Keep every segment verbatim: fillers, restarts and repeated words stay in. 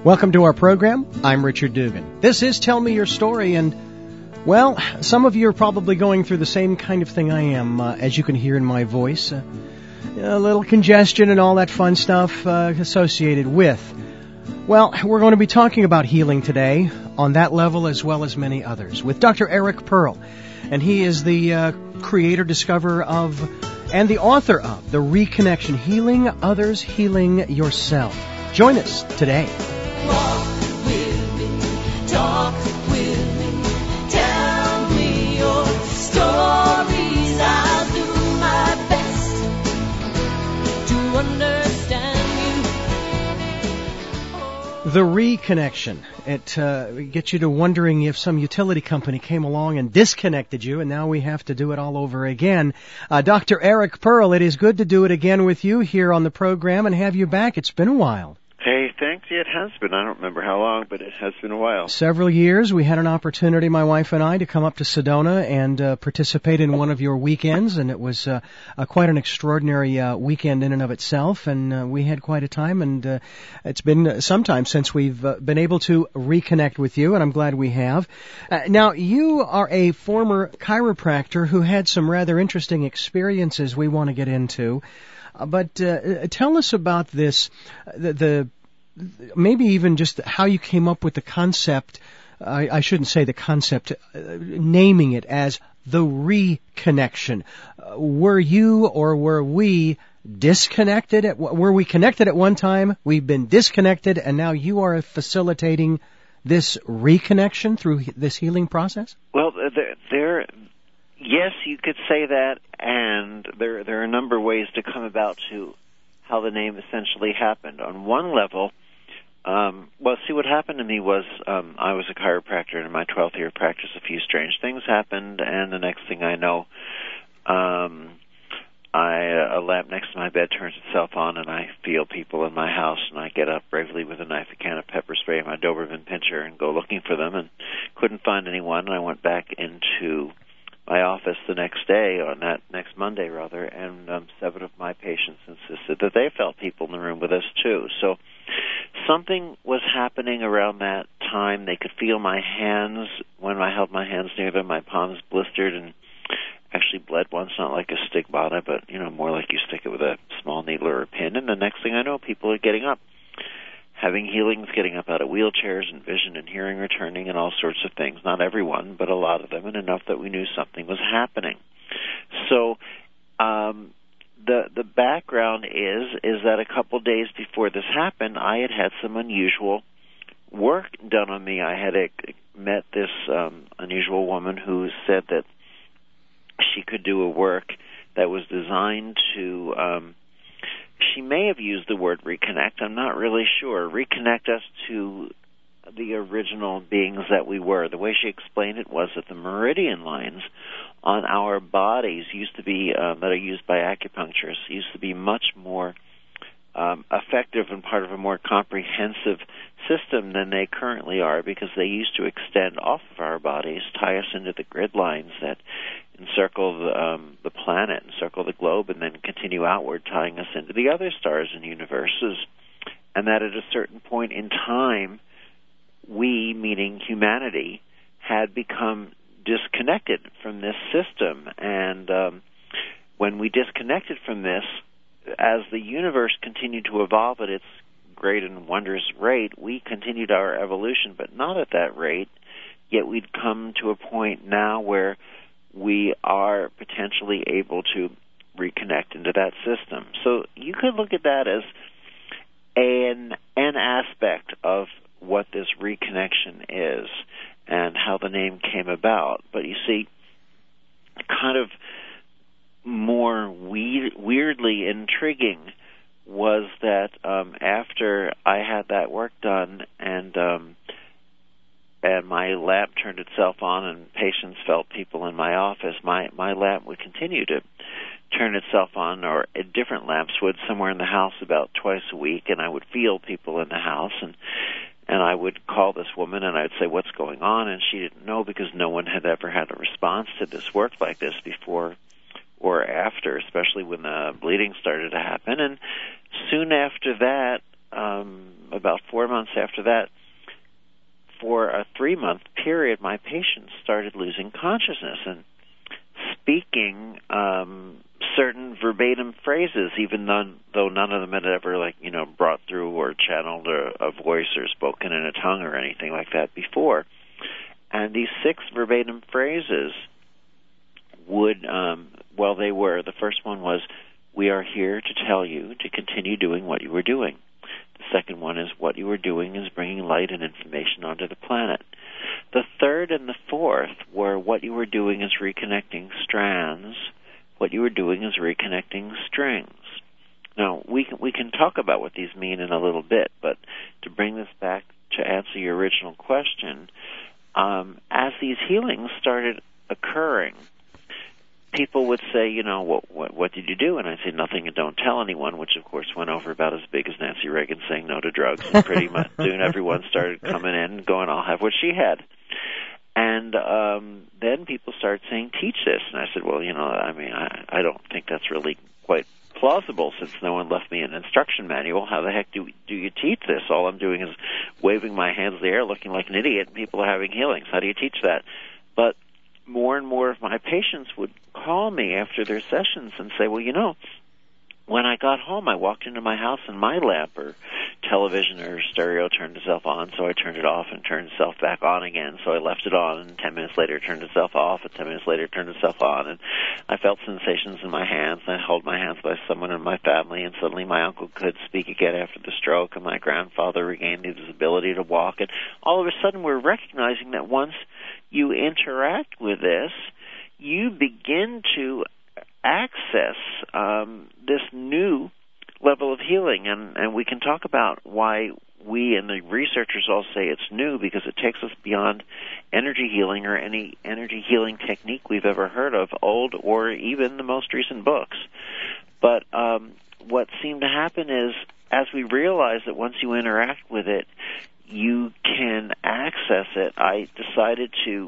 Welcome to our program. I'm Richard Dugan. This is Tell Me Your Story, and, well, some of you are probably going through the same kind of thing I am, uh, as you can hear in my voice. Uh, a little congestion and all that fun stuff uh, associated with. Well, we're going to be talking about healing today on that level as well as many others with Doctor Eric Pearl. And he is the uh, creator, discoverer of, and the author of The Reconnection, Healing Others, Healing Yourself. Join us today. Walk with me, talk with me, tell me your stories. I'll do my best to understand you. The Reconnection. It uh, gets you to wondering if some utility company came along and disconnected you, and now we have to do it all over again. Uh, Doctor Eric Pearl, it is good to do it again with you here on the program and have you back. It's been a while. Hey, thanks. Yeah, it has been. I don't remember how long, but it has been a while. Several years. We had an opportunity, my wife and I, to come up to Sedona and uh, participate in one of your weekends, and it was uh, uh, quite an extraordinary uh, weekend in and of itself, and uh, we had quite a time, and uh, it's been some time since we've uh, been able to reconnect with you, and I'm glad we have. Uh, now, you are a former chiropractor who had some rather interesting experiences we want to get into. Uh, but uh, tell us about this, the, the maybe even just how you came up with the concept. I, I shouldn't say the concept, uh, naming it as the reconnection. Uh, were you or were we disconnected? At, were we connected at one time? We've been disconnected, and now you are facilitating this reconnection through this healing process? Well, there, there yes, you could say that, and there there are a number of ways to come about to how the name essentially happened. On one level, um, well, see, what happened to me was um, I was a chiropractor, and in my twelfth year of practice, a few strange things happened, and the next thing I know, um, I a lamp next to my bed turns itself on, and I feel people in my house, and I get up bravely with a knife, a can of pepper spray, and my Doberman Pinscher, and go looking for them, and couldn't find anyone, and I went back into my office the next day, on that next Monday rather, and um, seven of my patients insisted that they felt people in the room with us too. So something was happening around that time. They could feel my hands. When I held my hands near them, my palms blistered and actually bled once, not like a stigmata, but you know, more like you stick it with a small needle or a pin. And the next thing I know, people are getting up, having healings, getting up out of wheelchairs, and vision and hearing returning, and all sorts of things. Not everyone, but a lot of them, and enough that we knew something was happening. So um, the the background is is that a couple days before this happened, I had had some unusual work done on me. I had a, met this um, unusual woman who said that she could do a work that was designed to um, she may have used the word reconnect. I'm not really sure. Reconnect us to the original beings that we were. The way she explained it was that the meridian lines on our bodies used to be, uh, that are used by acupuncturists, used to be much more um, effective and part of a more comprehensive system than they currently are, because they used to extend off of our bodies, tie us into the grid lines that encircle the, um, the planet, encircle the globe, and then continue outward, tying us into the other stars and universes. And that at a certain point in time, we, meaning humanity, had become disconnected from this system. And um, when we disconnected from this, as the universe continued to evolve at its great and wondrous rate, we continued our evolution, but not at that rate. Yet we'd come to a point now where we are potentially able to reconnect into that system. So you could look at that as an an aspect of what this reconnection is and how the name came about. But you see, kind of more weird, weirdly intriguing was that um, after I had that work done and um, and my lamp turned itself on and patients felt people in my office, my, my lamp would continue to turn itself on, or different lamps would, somewhere in the house about twice a week, and I would feel people in the house, and and I would call this woman and I'd say, what's going on? And she didn't know, because no one had ever had a response to this work like this before or after, especially when the bleeding started to happen. And soon after that, um, about four months after that, for a three-month period, my patients started losing consciousness and speaking um, certain verbatim phrases, even though, though none of them had ever, like, you know, brought through or channeled a, a voice or spoken in a tongue or anything like that before. And these six verbatim phrases would, um, well, they were, the first one was, "We are here to tell you to continue doing what you were doing." The second one is, "What you were doing is bringing light and information onto the planet." The third and the fourth were, "What you were doing is reconnecting strands. What you were doing is reconnecting strings." Now, we can, we can talk about what these mean in a little bit, but to bring this back to answer your original question, um, as these healings started occurring, people would say, you know, what, what what did you do? And I'd say, nothing and don't tell anyone, which, of course, went over about as big as Nancy Reagan saying no to drugs. And pretty much soon everyone started coming in and going, I'll have what she had. And um, then people started saying, teach this. And I said, well, you know, I mean, I, I don't think that's really quite plausible since no one left me an instruction manual. How the heck do do you teach this? All I'm doing is waving my hands in the air looking like an idiot, and people are having healings. How do you teach that? But more and more of my patients would call me after their sessions and say, well, you know, when I got home, I walked into my house and my lamp or television or stereo turned itself on, so I turned it off and turned itself back on again. So I left it on, and ten minutes later it turned itself off, and ten minutes later it turned itself on. And I felt sensations in my hands, and I held my hands by someone in my family, and suddenly my uncle could speak again after the stroke, and my grandfather regained his ability to walk. And all of a sudden we're recognizing that once you interact with this, you begin to access um, this new level of healing, and, and we can talk about why we and the researchers all say it's new, because it takes us beyond energy healing or any energy healing technique we've ever heard of, old or even the most recent books. But um, what seemed to happen is, as we realize that once you interact with it, you can access it, I decided to,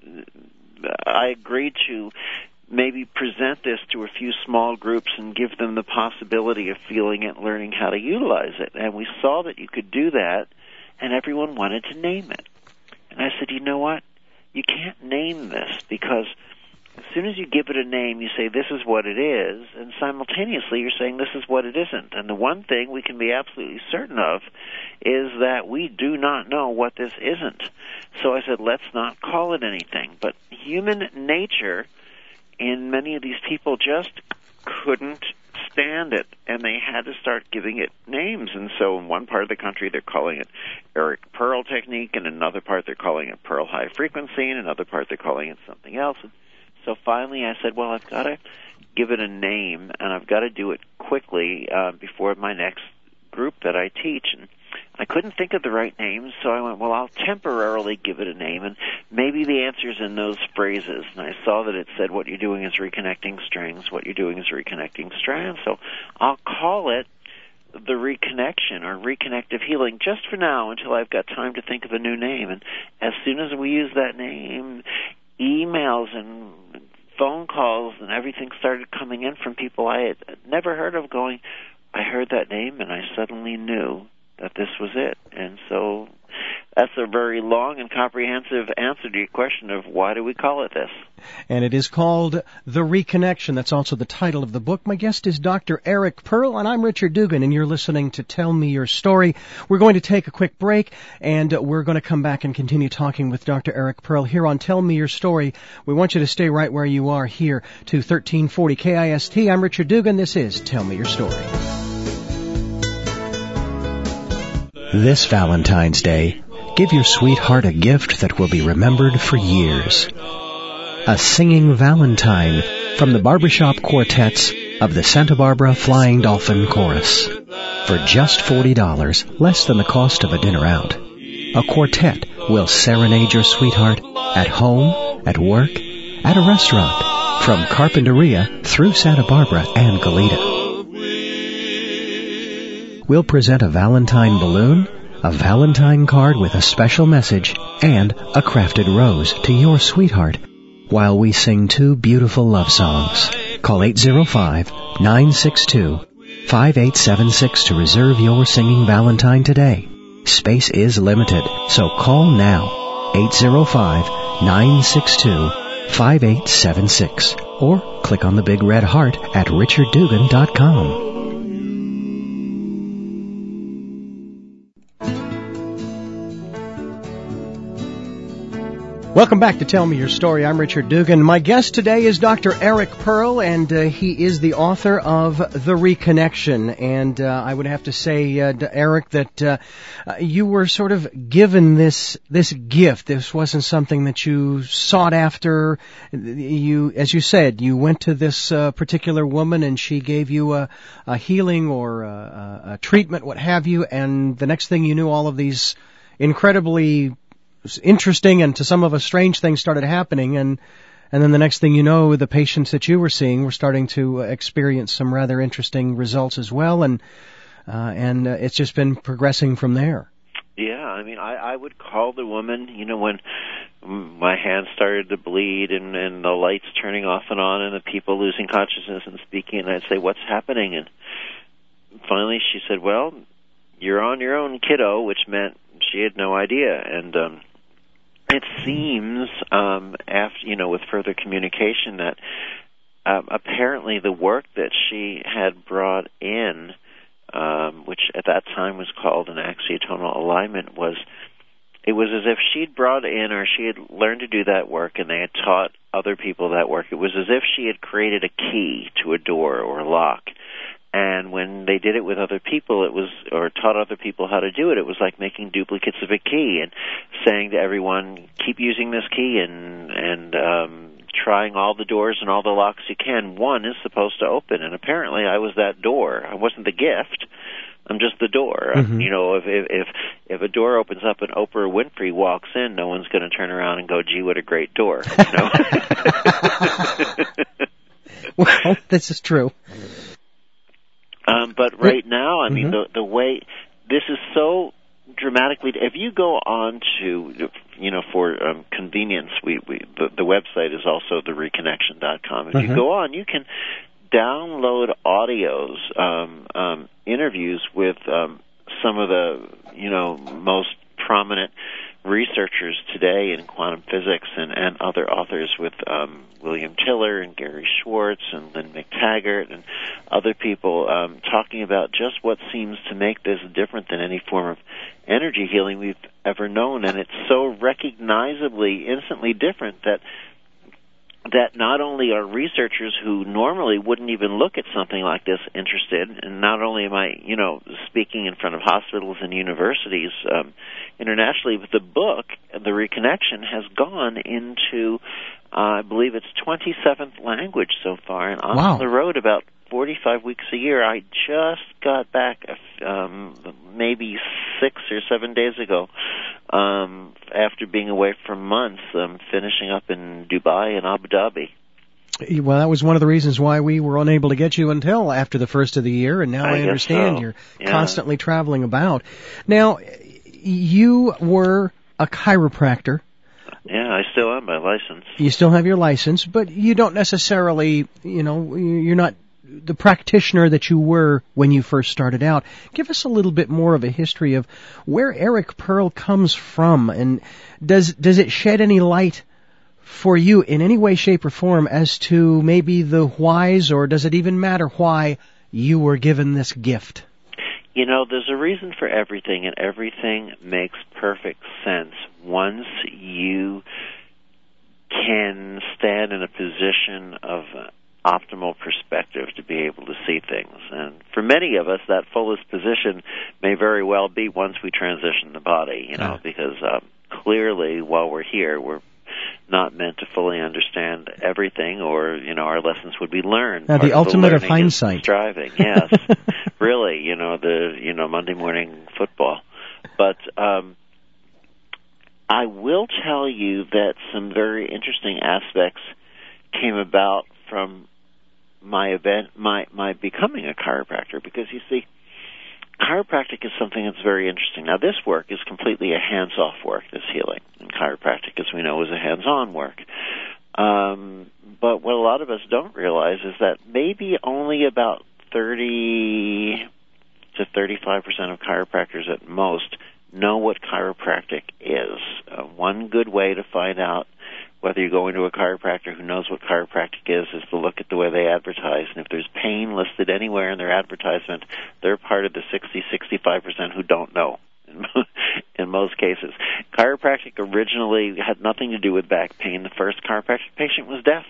I agreed to maybe present this to a few small groups and give them the possibility of feeling it and learning how to utilize it. And we saw that you could do that, and everyone wanted to name it. And I said, you know what? You can't name this, because as soon as you give it a name, you say this is what it is, and simultaneously you're saying this is what it isn't. And the one thing we can be absolutely certain of is that we do not know what this isn't. So I said, let's not call it anything. But human nature in many of these people just couldn't stand it, and they had to start giving it names. And so in one part of the country they're calling it Eric Pearl technique, and in another part they're calling it Pearl high frequency, and in another part they're calling it something else. And so finally I said, well, I've got to give it a name, and I've got to do it quickly uh, before my next group that I teach. And I couldn't think of the right name, so I went, well, I'll temporarily give it a name, and maybe the answer's in those phrases. And I saw that it said, what you're doing is reconnecting strings, what you're doing is reconnecting strands. So I'll call it the reconnection or reconnective healing just for now, until I've got time to think of a new name. And as soon as we use that name, emails and phone calls and everything started coming in from people I had never heard of, going, I heard that name and I suddenly knew that this was it. And so that's a very long and comprehensive answer to your question of why do we call it this. And it is called The Reconnection. That's also the title of the book. My guest is Doctor Eric Pearl, and I'm Richard Dugan, and you're listening to Tell Me Your Story. We're going to take a quick break, and we're going to come back and continue talking with Doctor Eric Pearl here on Tell Me Your Story. We want you to stay right where you are here to thirteen forty K I S T. I'm Richard Dugan. This is Tell Me Your Story. This Valentine's Day, give your sweetheart a gift that will be remembered for years. A singing Valentine from the Barbershop Quartets of the Santa Barbara Flying Dolphin Chorus. For just forty dollars, less than the cost of a dinner out, a quartet will serenade your sweetheart at home, at work, at a restaurant, from Carpinteria through Santa Barbara and Goleta. We'll present a Valentine balloon, a Valentine card with a special message, and a crafted rose to your sweetheart, while we sing two beautiful love songs. Call eight zero five, nine six two, five eight seven six to reserve your singing Valentine today. Space is limited, so call now, eight oh five, nine six two, five eight seven six, or click on the big red heart at richard dugan dot com. Welcome back to Tell Me Your Story. I'm Richard Dugan. My guest today is Doctor Eric Pearl, and uh, he is the author of The Reconnection. And uh, I would have to say, uh, Eric, that uh, you were sort of given this this gift. This wasn't something that you sought after. You, as you said, you went to this uh, particular woman, and she gave you a, a healing or a, a treatment, what have you. And the next thing you knew, all of these incredibly interesting and to some of us strange things started happening, and and then the next thing you know, the patients that you were seeing were starting to experience some rather interesting results as well, and uh, and uh, it's just been progressing from there. Yeah, I mean, I, I would call the woman, you know, when my hand started to bleed and, and the lights turning off and on and the people losing consciousness and speaking, and I'd say, what's happening? And finally she said, well, you're on your own, kiddo, which meant she had no idea. And um, it seems, um, after you know, with further communication, that um, apparently the work that she had brought in, um, which at that time was called an axiotonal alignment, was it was as if she'd brought in, or she had learned to do that work, and they had taught other people that work. It was as if she had created a key to a door or a lock. And when they did it with other people, it was, or taught other people how to do it, it was like making duplicates of a key and saying to everyone, keep using this key and and um, trying all the doors and all the locks you can. One is supposed to open, and apparently I was that door. I wasn't the gift. I'm just the door. Mm-hmm. You know, if if if a door opens up and Oprah Winfrey walks in, no one's going to turn around and go, "Gee, what a great door!" You know. Well, this is true. Um, but right now, I mean, mm-hmm. the the way this is so dramatically. If you go on to, you know, for um, convenience, we, we the, the website is also the reconnection dot com. If mm-hmm. you go on, you can download audios, um, um, interviews with um, some of the, you know, most prominent researchers today in quantum physics and, and other authors with um, William Tiller and Gary Schwartz and Lynn McTaggart and other people um, talking about just what seems to make this different than any form of energy healing we've ever known. And it's so recognizably, instantly different that that not only are researchers who normally wouldn't even look at something like this interested, and not only am I, you know, speaking in front of hospitals and universities um, internationally, but the book, The Reconnection, has gone into, uh, I believe it's twenty-seventh language so far, and I'm wow. on the road about forty-five weeks a year. I just got back um, maybe six or seven days ago um, after being away for months, um, finishing up in Dubai and Abu Dhabi. Well, that was one of the reasons why we were unable to get you until after the first of the year, and now I, I understand so. you're yeah. constantly traveling about. Now, you were a chiropractor. Yeah, I still have my license. You still have your license, but you don't necessarily, you know, you're not the practitioner that you were when you first started out. Give us a little bit more of a history of where Eric Pearl comes from, and does does it shed any light for you in any way, shape, or form as to maybe the whys, or does it even matter why you were given this gift? You know, there's a reason for everything, and everything makes perfect sense once you can stand in a position of optimal perspective to be able to see things. And for many of us, that fullest position may very well be once we transition the body, you know, uh. because um, clearly while we're here, we're not meant to fully understand everything, or, you know, our lessons would be learned. Now, the ultimate of hindsight. Striving, yes. Really, you know, the, you know, Monday morning football. But um, I will tell you that some very interesting aspects came about from my event, my, my becoming a chiropractor, because you see, chiropractic is something that's very interesting. Now, this work is completely a hands-off work, this healing. And chiropractic, as we know, is a hands-on work. Um, but what a lot of us don't realize is that maybe only about thirty to thirty-five percent of chiropractors at most know what chiropractic is. Uh, one good way to find out whether you're going to a chiropractor who knows what chiropractic is is to look at the way they advertise. And if there's pain listed anywhere in their advertisement, they're part of the sixty, sixty-five percent who don't know in most cases. Chiropractic originally had nothing to do with back pain. The first chiropractic patient was deaf.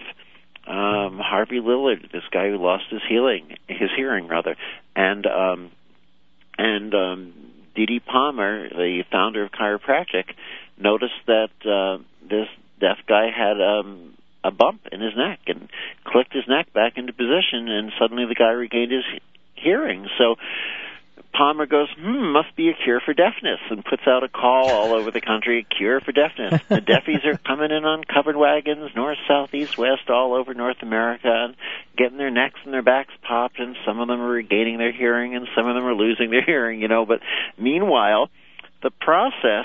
Um, Harvey Lillard, this guy who lost his hearing, his hearing rather, and um, and um, D D Palmer, the founder of chiropractic, noticed that uh, this deaf guy had um, a bump in his neck and clicked his neck back into position, and suddenly the guy regained his hearing. So Palmer goes, hmm, must be a cure for deafness, and puts out a call all over the country, cure for deafness. The deafies are coming in on covered wagons, north, south, east, west, all over North America, and getting their necks and their backs popped, and some of them are regaining their hearing, and some of them are losing their hearing, you know. But meanwhile, the process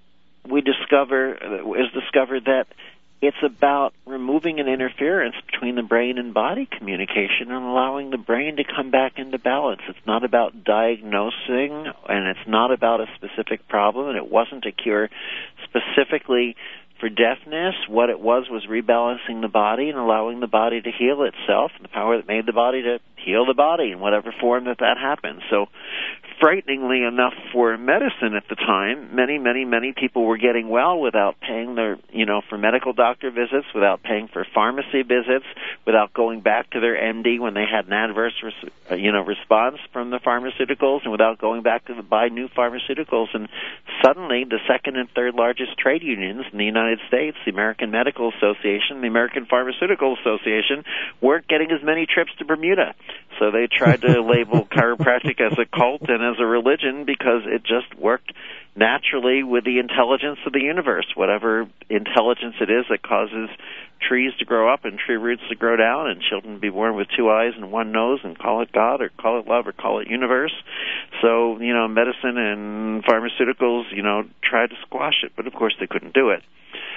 we discover is discovered that it's about removing an interference between the brain and body communication and allowing the brain to come back into balance. It's not about diagnosing, and it's not about a specific problem, and it wasn't a cure specifically for deafness. What it was was rebalancing the body and allowing the body to heal itself, and the power that made the body to heal the body in whatever form that that happened. So frighteningly enough for medicine at the time, many, many, many people were getting well without paying their, you know, for medical doctor visits, without paying for pharmacy visits, without going back to their M D when they had an adverse, res- you know, response from the pharmaceuticals, and without going back to the, buy new pharmaceuticals. And suddenly, the second and third largest trade unions in the United States, the American Medical Association, the American Pharmaceutical Association, weren't getting as many trips to Bermuda. So they tried to label chiropractic as a cult and as a religion because it just worked naturally with the intelligence of the universe, whatever intelligence it is that causes trees to grow up and tree roots to grow down and children to be born with two eyes and one nose, and call it God or call it love or call it universe. So, you know, medicine and pharmaceuticals, you know, tried to squash it, but of course they couldn't do it.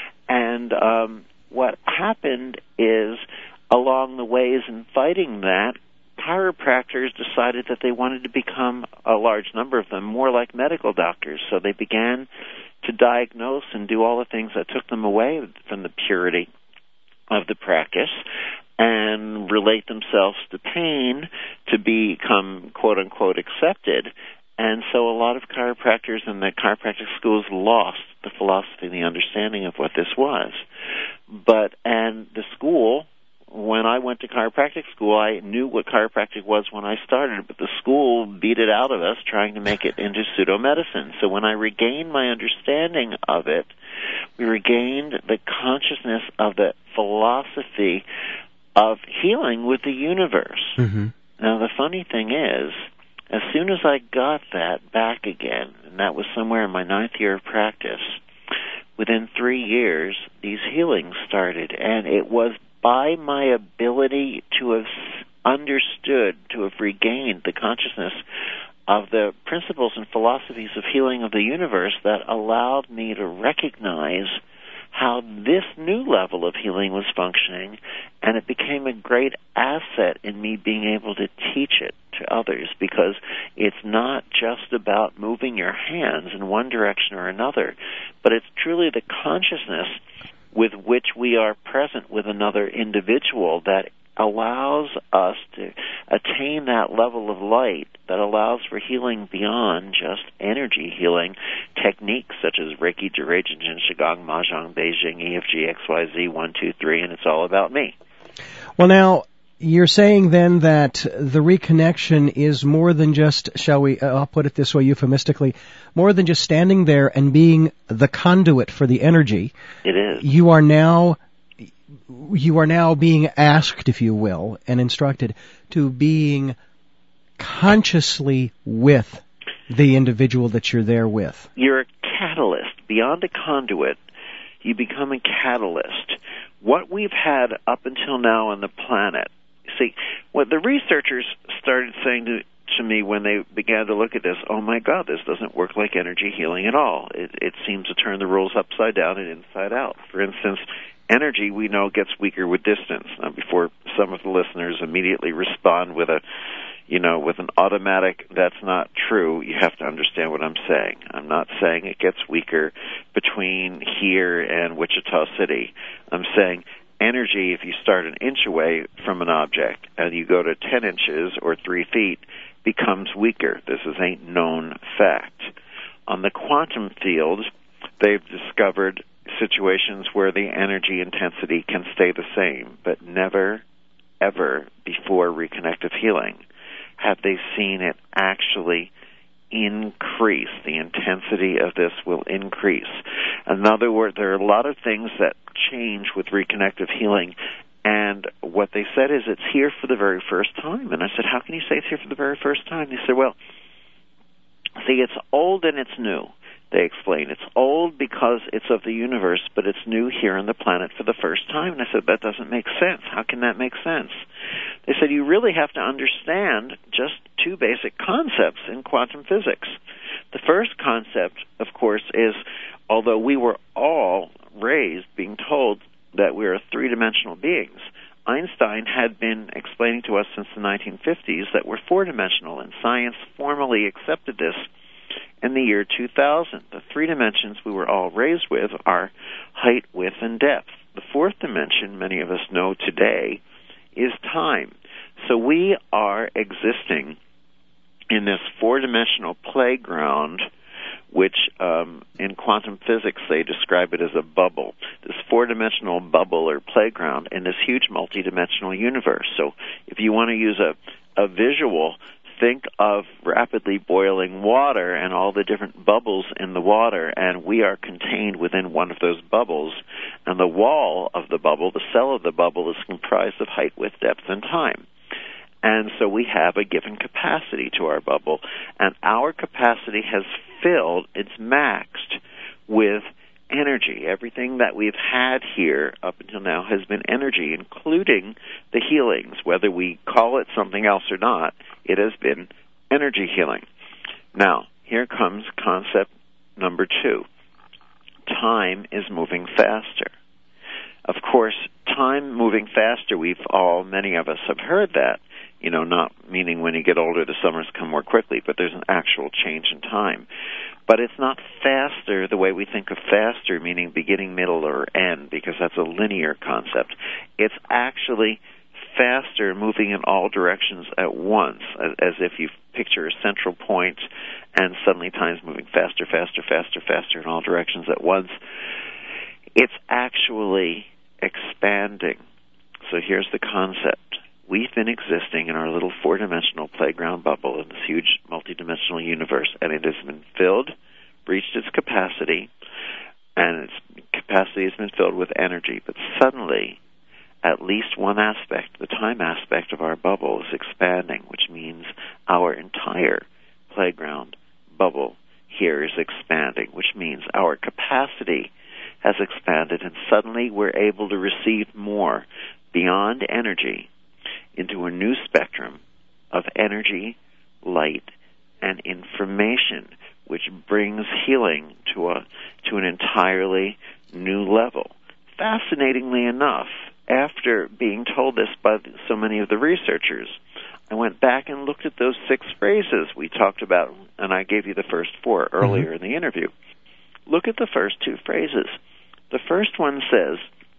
And um, what happened is, along the ways in fighting that, chiropractors decided that they wanted to become, a large number of them, more like medical doctors. So they began to diagnose and do all the things that took them away from the purity of the practice and relate themselves to pain to become, quote-unquote, accepted. And so a lot of chiropractors in the chiropractic schools lost the philosophy and the understanding of what this was. But, and the school, when I went to chiropractic school, I knew what chiropractic was when I started, but the school beat it out of us trying to make it into pseudomedicine. So when I regained my understanding of it, we regained the consciousness of the philosophy of healing with the universe. Mm-hmm. Now, the funny thing is, as soon as I got that back again, and that was somewhere in my ninth year of practice, within three years, these healings started, and it was by my ability to have understood, to have regained the consciousness of the principles and philosophies of healing of the universe that allowed me to recognize how this new level of healing was functioning, and it became a great asset in me being able to teach it to others, because it's not just about moving your hands in one direction or another, but it's truly the consciousness with which we are present with another individual that allows us to attain that level of light that allows for healing beyond just energy healing techniques such as Reiki, Jurei, Jin, Qigong, Mahjong, Beijing, E F G, X Y Z, one, two, three, and it's all about me. Well, now, you're saying then that the reconnection is more than just, shall we, uh, I'll put it this way euphemistically, more than just standing there and being the conduit for the energy. It is. You are now, you are now being asked, if you will, and instructed to being consciously with the individual that you're there with. You're a catalyst. Beyond a conduit, you become a catalyst. What we've had up until now on the planet, see, what the researchers started saying to, to me when they began to look at this, oh my God, this doesn't work like energy healing at all. It, it seems to turn the rules upside down and inside out. For instance, energy, we know, gets weaker with distance. Now, before some of the listeners immediately respond with a, you know, with an automatic, that's not true, you have to understand what I'm saying. I'm not saying it gets weaker between here and Wichita City. I'm saying energy, if you start an inch away from an object and you go to ten inches or three feet, becomes weaker. This is a known fact. On the quantum field, they've discovered situations where the energy intensity can stay the same, but never, ever before reconnective healing have they seen it actually increase. The intensity of this will increase. In other words, there are a lot of things that change with reconnective healing, and what they said is it's here for the very first time. And I said, how can you say it's here for the very first time? They said, well, see, it's old and it's new. They explained it's old because it's of the universe, but it's new here on the planet for the first time. And I said, that doesn't make sense. How can that make sense? They said, you really have to understand just two basic concepts in quantum physics. The first concept, of course, is although we were all raised being told that we are three-dimensional beings, Einstein had been explaining to us since the nineteen fifties that we're four-dimensional, and science formally accepted this in the year two thousand. The three dimensions we were all raised with are height, width, and depth. The fourth dimension, many of us know today, is time. So we are existing in this four-dimensional playground, which um, in quantum physics they describe it as a bubble, this four-dimensional bubble or playground in this huge multidimensional universe. So if you want to use a, a visual, think of rapidly boiling water and all the different bubbles in the water, and we are contained within one of those bubbles, and the wall of the bubble, the cell of the bubble, is comprised of height, width, depth, and time. And so we have a given capacity to our bubble, and our capacity has filled, it's maxed with energy. Everything that we've had here up until now has been energy, including the healings. Whether we call it something else or not, it has been energy healing. Now, here comes concept number two. Time is moving faster. Of course, time moving faster, we've all, many of us have heard that. You know, not meaning when you get older the summers come more quickly, but there's an actual change in time. But it's not faster the way we think of faster, meaning beginning, middle, or end, because that's a linear concept. It's actually faster, moving in all directions at once, as, as if you picture a central point and suddenly time's moving faster, faster, faster, faster in all directions at once. It's actually expanding. So here's the concept. We've been existing in our little four-dimensional playground bubble in this huge multidimensional universe, and it has been filled, reached its capacity, and its capacity has been filled with energy. But suddenly, at least one aspect, the time aspect of our bubble, is expanding, which means our entire playground bubble here is expanding, which means our capacity has expanded, and suddenly we're able to receive more beyond energy into a new spectrum of energy, light, and information, which brings healing to a to an entirely new level. Fascinatingly enough, after being told this by so many of the researchers, I went back and looked at those six phrases we talked about, and I gave you the first four earlier mm-hmm. in the interview. Look at the first two phrases. The first one says,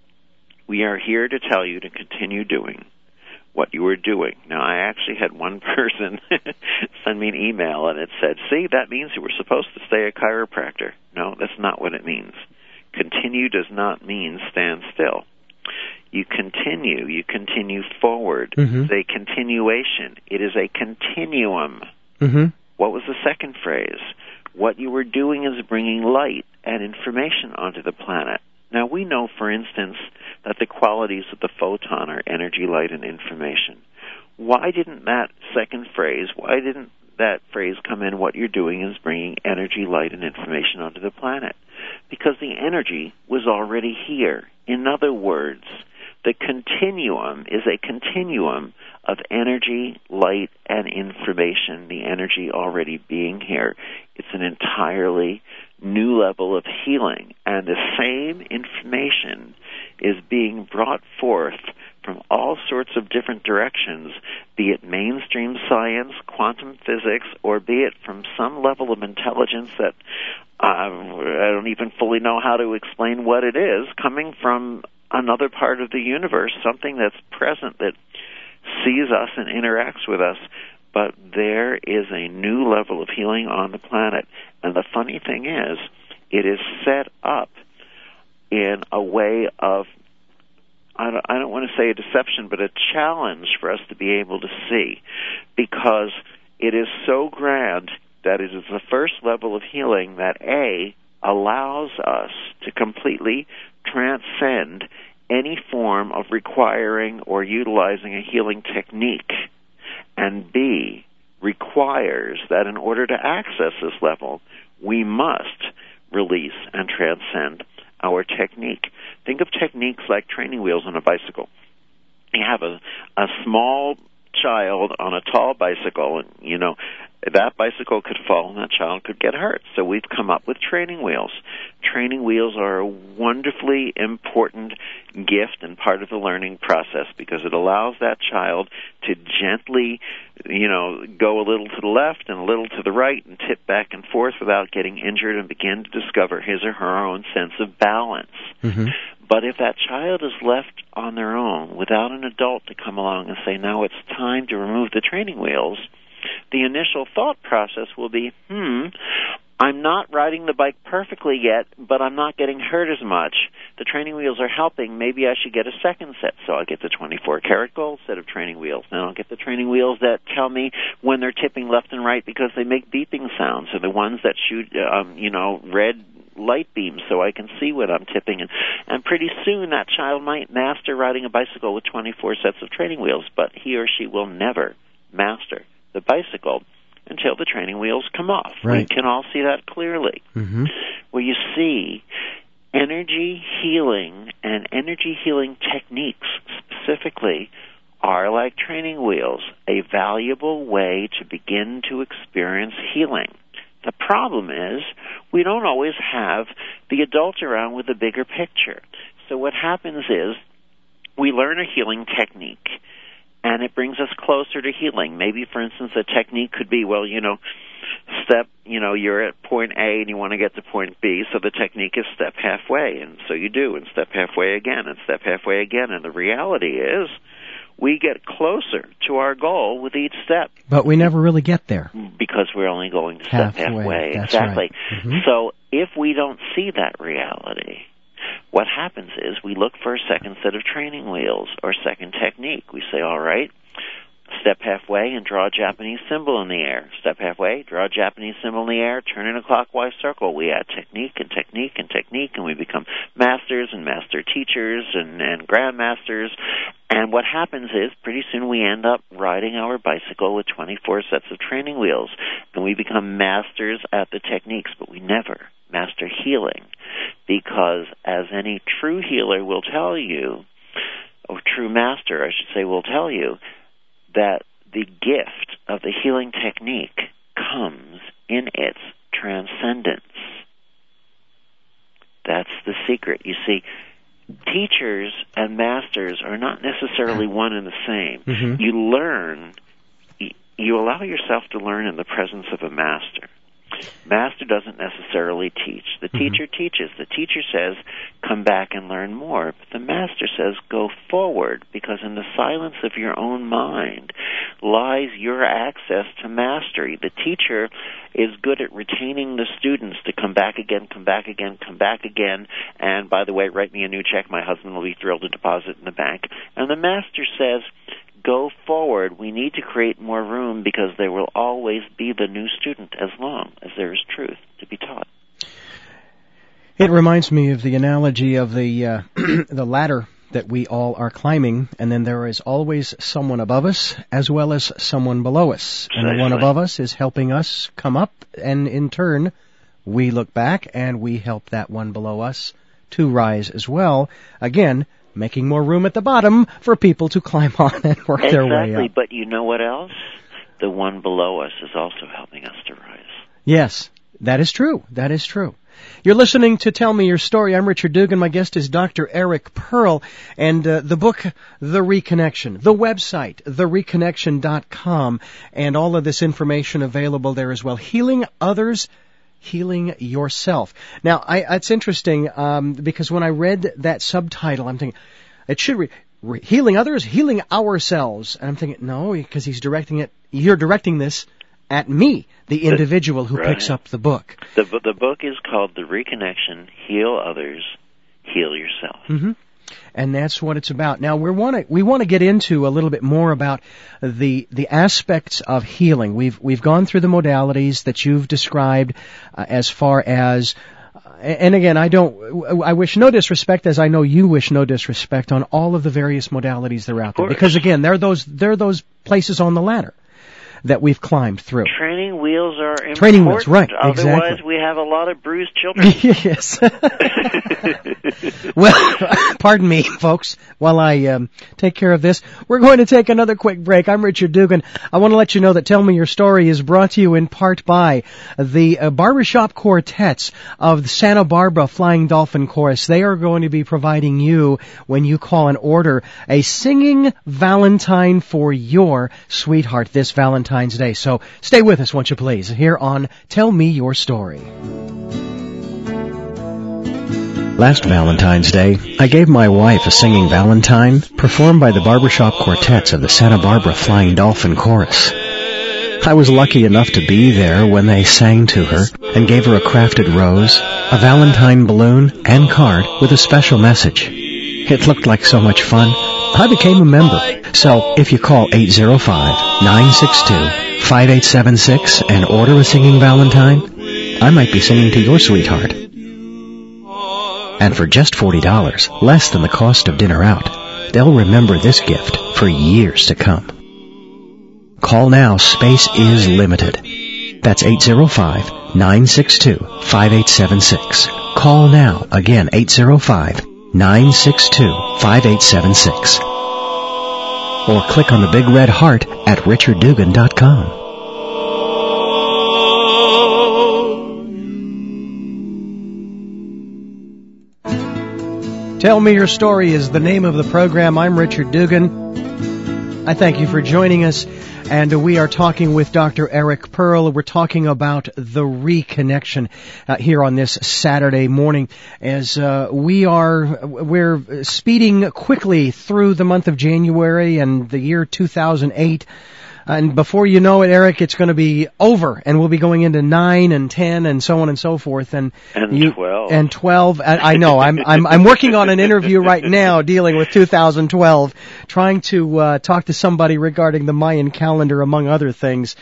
"We are here to tell you to continue doing what you were doing." Now, I actually had one person send me an email, and it said, see, that means you were supposed to stay a chiropractor. No, that's not what it means. Continue does not mean stand still. You continue. You continue forward. Mm-hmm. It's a continuation. It is a continuum. Mm-hmm. What was the second phrase? What you were doing is bringing light and information onto the planet. Now, we know, for instance, that the qualities of the photon are energy, light, and information. Why didn't that second phrase, why didn't that phrase come in, what you're doing is bringing energy, light, and information onto the planet? Because the energy was already here. In other words, the continuum is a continuum of energy, light, and information, the energy already being here. It's an entirely new level of healing, and the same information is being brought forth from all sorts of different directions, be it mainstream science, quantum physics, or be it from some level of intelligence that I don't even fully know how to explain what it is, coming from another part of the universe, something that's present that sees us and interacts with us. But there is a new level of healing on the planet. And the funny thing is, it is set up in a way of, I don't, I don't want to say a deception, but a challenge for us to be able to see, because it is so grand that it is the first level of healing that, A, allows us to completely transcend any form of requiring or utilizing a healing technique, and B, requires that in order to access this level, we must release and transcend our technique. Think of techniques like training wheels on a bicycle. You have a, a small child on a tall bicycle, and, you know, that bicycle could fall and that child could get hurt. So we've come up with training wheels. Training wheels are a wonderfully important gift and part of the learning process, because it allows that child to gently, you know, go a little to the left and a little to the right and tip back and forth without getting injured, and begin to discover his or her own sense of balance. Mm-hmm. But if that child is left on their own without an adult to come along and say, now it's time to remove the training wheels, the initial thought process will be, hmm, I'm not riding the bike perfectly yet, but I'm not getting hurt as much. The training wheels are helping. Maybe I should get a second set. So I'll get the twenty-four karat gold set of training wheels. Then I'll get the training wheels that tell me when they're tipping left and right, because they make beeping sounds, or the ones that shoot, um, you know, red light beams so I can see when I'm tipping. And, and pretty soon that child might master riding a bicycle with twenty-four sets of training wheels, but he or she will never master the bicycle until the training wheels come off. Right. We can all see that clearly. Mm-hmm. Where you see energy healing and energy healing techniques specifically are like training wheels, a valuable way to begin to experience healing. The problem is we don't always have the adult around with the bigger picture. So what happens is we learn a healing technique, and it brings us closer to healing. Maybe, for instance, a technique could be, well, you know, step, you know, you're at point A and you want to get to point B, so the technique is step halfway, and so you do, and step halfway again, and step halfway again. And the reality is we get closer to our goal with each step. But we never really get there. Because we're only going to step halfway. halfway. That's exactly. Right. Mm-hmm. So if we don't see that reality, what happens is we look for a second set of training wheels or second technique. We say, all right, step halfway and draw a Japanese symbol in the air. Step halfway, draw a Japanese symbol in the air, turn in a clockwise circle. We add technique and technique and technique, and we become masters and master teachers and, and grandmasters. And what happens is pretty soon we end up riding our bicycle with twenty-four sets of training wheels, and we become masters at the techniques, but we never master healing, because as any true healer will tell you, or true master, I should say, will tell you, that the gift of the healing technique comes in its transcendence. That's the secret. You see, teachers and masters are not necessarily one and the same. Mm-hmm. You learn, you allow yourself to learn in the presence of a master. Master doesn't necessarily teach. The mm-hmm. teacher teaches. The teacher says, come back and learn more. But the master says, go forward, because in the silence of your own mind lies your access to mastery. The teacher is good at retaining the students to come back again, come back again, come back again, and by the way, write me a new check. My husband will be thrilled to deposit in the bank. And the master says, go forward. We need to create more room, because there will always be the new student as long as there is truth to be taught. It reminds me of the analogy of the uh, the ladder that we all are climbing, and then there is always someone above us as well as someone below us. Precisely. And the one above us is helping us come up, and in turn, we look back and we help that one below us to rise as well. Again, making more room at the bottom for people to climb on and work exactly, their way up. Exactly, but you know what else? The one below us is also helping us to rise. Yes, that is true. That is true. You're listening to Tell Me Your Story. I'm Richard Dugan. My guest is Doctor Eric Pearl. And uh, the book, The Reconnection, the website, the reconnection dot com, and all of this information available there as well. Healing Others, Healing Yourself. Now, I, it's interesting um, because when I read that subtitle, I'm thinking, it should read, re- Healing Others, Healing Ourselves. And I'm thinking, no, because he's directing it, you're directing this at me, the individual who right. picks up the book. The, the book is called The Reconnection, Heal Others, Heal Yourself. Mm-hmm. And that's what it's about. Now we want to we want to get into a little bit more about the the aspects of healing. We've we've gone through the modalities that you've described uh, as far as uh, and again, I don't I wish no disrespect, as I know you wish no disrespect, on all of the various modalities that are out there, because again, they're those they're those places on the ladder that we've climbed through. Training wheels are important. Training wheels, right, Otherwise, exactly. we have a lot of bruised children. Yes. Well, pardon me, folks, while I um, take care of this. We're going to take another quick break. I'm Richard Dugan. I want to let you know that Tell Me Your Story is brought to you in part by the uh, Barbershop Quartets of the Santa Barbara Flying Dolphin Chorus. They are going to be providing you, when you call and order, a singing Valentine for your sweetheart this Valentine's Day. So stay with us, won't you please, here on Tell Me Your Story. Last Valentine's Day, I gave my wife a singing Valentine performed by the Barbershop Quartets of the Santa Barbara Flying Dolphin Chorus. I was lucky enough to be there when they sang to her and gave her a crafted rose, a Valentine balloon, and card with a special message. It looked like so much fun. I became a member. So if you call eight oh five, nine six two, five eight seven six and order a singing Valentine, I might be singing to your sweetheart. And for just forty dollars, less than the cost of dinner out, they'll remember this gift for years to come. Call now. Space is limited. That's eight oh five, nine six two, five eight seven six. Call now. Again, eight oh five, nine six two, five eight seven six. Or click on the big red heart at richard dugan dot com. Tell Me Your Story is the name of the program. I'm Richard Dugan. I thank you for joining us. And we are talking with Doctor Eric Pearl. We're talking about the reconnection uh, here on this Saturday morning as uh, we are, we're speeding quickly through the month of January and the year two thousand eight. And before you know it, Eric, it's going to be over, and we'll be going into nine and ten and so on and so forth. And and you, twelve. And twelve. I, I know. I'm I'm I'm working on an interview right now dealing with two thousand twelve, trying to uh, talk to somebody regarding the Mayan calendar, among other things,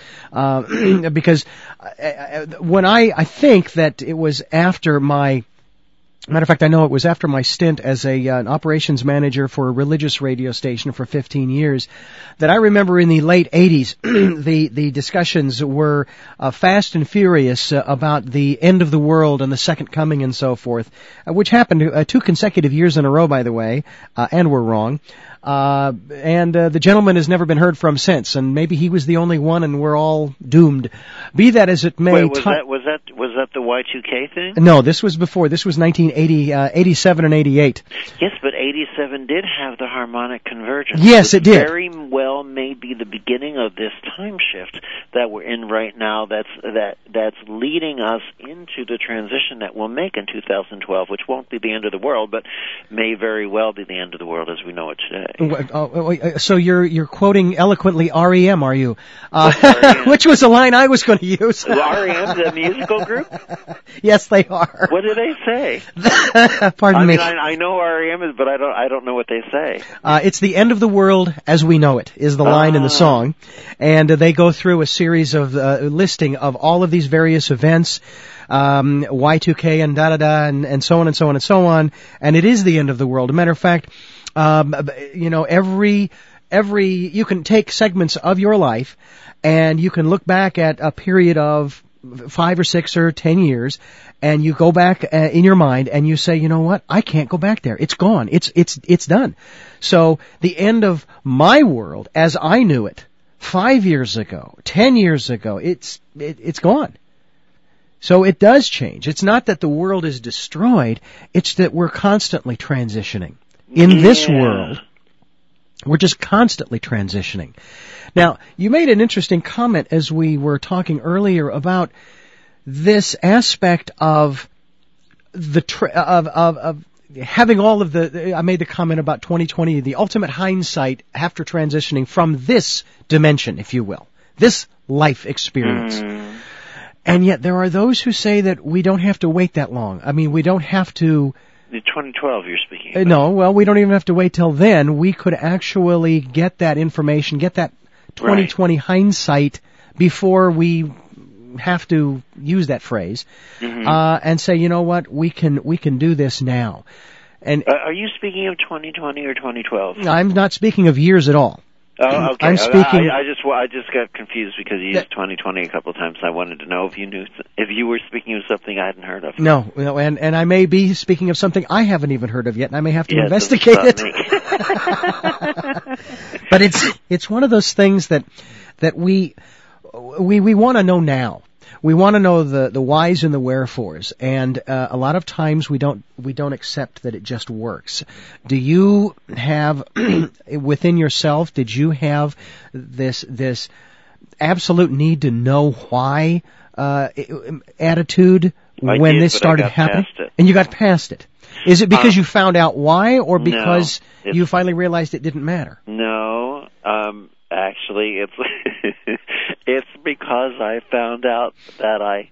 uh, because uh, when I I think that it was after my. Matter of fact, I know it was after my stint as a uh, an operations manager for a religious radio station for fifteen years that I remember in the late eighties the the discussions were uh, fast and furious uh, about the end of the world and the second coming and so forth, uh, which happened uh, two consecutive years in a row, by the way, uh, and were wrong. Uh, and uh, the gentleman has never been heard from since, and maybe he was the only one, and we're all doomed. Be that as it may. Wait, was t- that was that was that the Y two K thing? No, this was before. This was nineteen eighty, uh, eighty-seven and eighty-eight. Yes, but eighty-seven did have the harmonic convergence. Yes, it did. Very well may be the beginning of this time shift that we're in right now. That's that that's leading us into the transition that we'll make in two thousand twelve, which won't be the end of the world, but may very well be the end of the world as we know it today. Oh, so you're you're quoting eloquently R E M, are you? Uh, R E M. Which was a line I was going to use. R E M, the musical group? Yes, they are. What do they say? Pardon I me. mean, I, I know R E M is, but I don't I don't know what they say. Uh, it's the end of the world as we know it is the line Ah. in the song, and uh, they go through a series of uh, listing of all of these various events. Um, Y two K and da da da and, and so on and so on and so on, and it is the end of the world. As a matter of fact, um, you know, every every you can take segments of your life, and you can look back at a period of five or six or ten years, and you go back uh, in your mind and you say, you know what, I can't go back there. It's gone. It's it's it's done. So the end of my world, as I knew it, five years ago, ten years ago, it's it, it's gone. So it does change. It's not that the world is destroyed, it's that we're constantly transitioning. In Yeah. this world, we're just constantly transitioning. Now, you made an interesting comment as we were talking earlier about this aspect of the tra- of, of of having all of the, I made the comment about twenty twenty, the ultimate hindsight after transitioning from this dimension, if you will, this life experience. Mm. And yet there are those who say that we don't have to wait that long. I mean, we don't have to... The twenty twelve you're speaking Uh, about. no, well, we don't even have to wait till then. We could actually get that information, get that twenty twenty Right. hindsight before we have to use that phrase, Mhm. uh, and say, you know what, we can we can do this now. And Uh, are you speaking of twenty twenty or twenty twelve? I'm not speaking of years at all. Oh, okay. I'm speaking- I, I just I just got confused because you used twenty twenty a couple of times. I wanted to know if you knew if you were speaking of something I hadn't heard of. No, no, and and I may be speaking of something I haven't even heard of yet, and I may have to Yeah, investigate it. doesn't stop me. But it's it's one of those things that that we we we want to know now. We want to know the the whys and the wherefores, and uh, a lot of times we don't we don't accept that it just works. Do you have within yourself? Did you have this this absolute need to know why uh, attitude I when did, this but I started got happening? past it. And you got past it. Is it because Um, you found out why, or no, because it's- you finally realized it didn't matter? No, um, actually, it's it's because I found out that I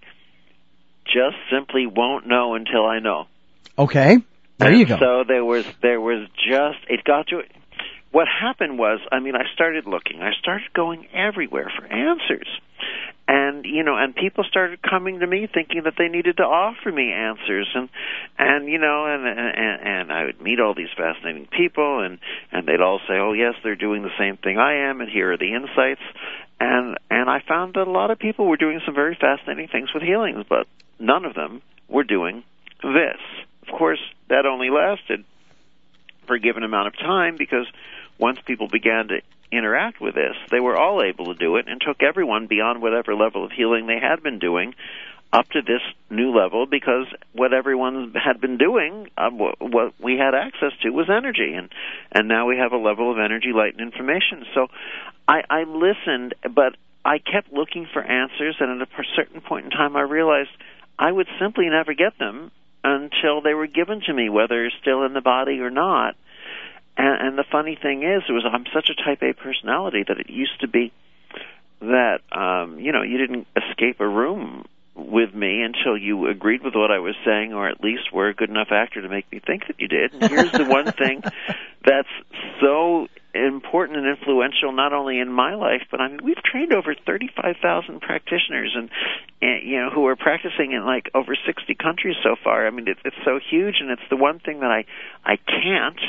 just simply won't know until I know. Okay, there you And go. So there was there was just it got to what happened was I mean I started looking I started going everywhere for answers, and you know and people started coming to me thinking that they needed to offer me answers, and and you know and and, and I would meet all these fascinating people, and and they'd all say, oh yes, they're doing the same thing I am, and here are the insights, and and I found that a lot of people were doing some very fascinating things with healings, but none of them were doing this. Of course, that only lasted for a given amount of time, because once people began to interact with this, they were all able to do it and took everyone beyond whatever level of healing they had been doing up to this new level, because what everyone had been doing, uh, what we had access to was energy, and, and now we have a level of energy, light, and information. So I, I listened, but I kept looking for answers, and at a certain point in time I realized I would simply never get them until they were given to me, whether still in the body or not. And, and the funny thing is, it was I'm such a Type A personality that it used to be that um, you know you didn't escape a room with me until you agreed with what I was saying, or at least were a good enough actor to make me think that you did. And here's the one thing that's so important and influential, not only in my life, but I mean, we've trained over thirty-five thousand practitioners, and, and you know, who are practicing in like over sixty countries so far. I mean, it's, it's so huge, and it's the one thing that I I can't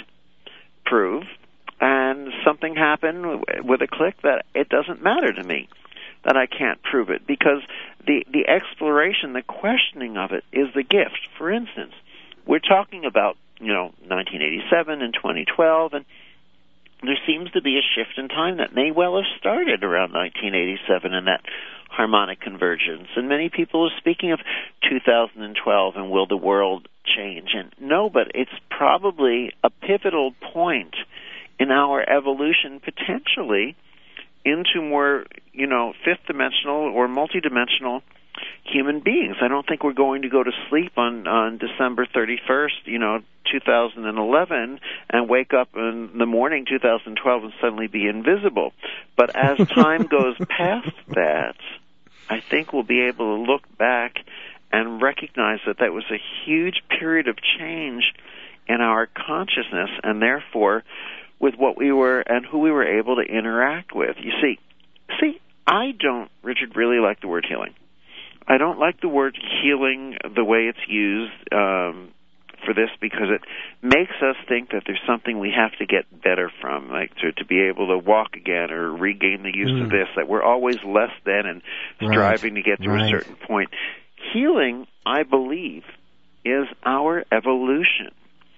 prove. And something happened with a click that it doesn't matter to me that I can't prove it, because the the exploration, the questioning of it is the gift. For instance, we're talking about, you know, nineteen eighty-seven and twenty twelve, and there seems to be a shift in time that may well have started around nineteen eighty-seven and that harmonic convergence. And many people are speaking of two thousand twelve and will the world change? And no, but it's probably a pivotal point in our evolution, potentially into more, you know, fifth dimensional or multidimensional human beings. I don't think we're going to go to sleep on, on December thirty-first, you know, two thousand eleven, and wake up in the morning two thousand twelve and suddenly be invisible. But as time goes past that, I think we'll be able to look back and recognize that that was a huge period of change in our consciousness, and therefore with what we were and who we were able to interact with. You see, see, I don't, Richard, really like the word healing. I don't like the word healing the way it's used um, for this, because it makes us think that there's something we have to get better from, like to, to be able to walk again or regain the use mm. of this, that we're always less than and striving right. to get to right. a certain point. Healing, I believe, is our evolution.